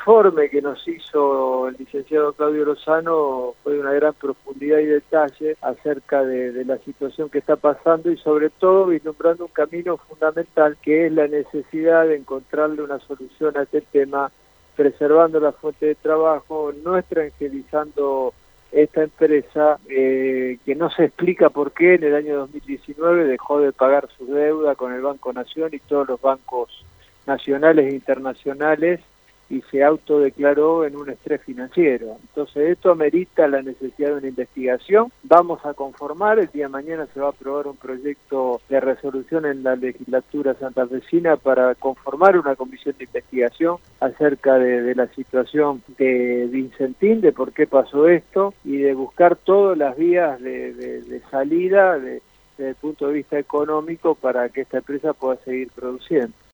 informe que nos hizo el licenciado Claudio Lozano fue de una gran profundidad y detalle acerca de la situación que está pasando y sobre todo vislumbrando un camino fundamental que es la necesidad de encontrarle una solución a este tema, preservando la fuente de trabajo, no extranjerizando esta empresa que no se explica por qué en el año 2019 dejó de pagar su deuda con el Banco Nación y todos los bancos nacionales e internacionales y se autodeclaró en un estrés financiero. Entonces esto amerita la necesidad de una investigación. Vamos a conformar, el día de mañana se va a aprobar un proyecto de resolución en la legislatura santafesina para conformar una comisión de investigación acerca de la situación de Vicentín, de por qué pasó esto y de buscar todas las vías de salida desde el punto de vista económico para que esta empresa pueda seguir produciendo.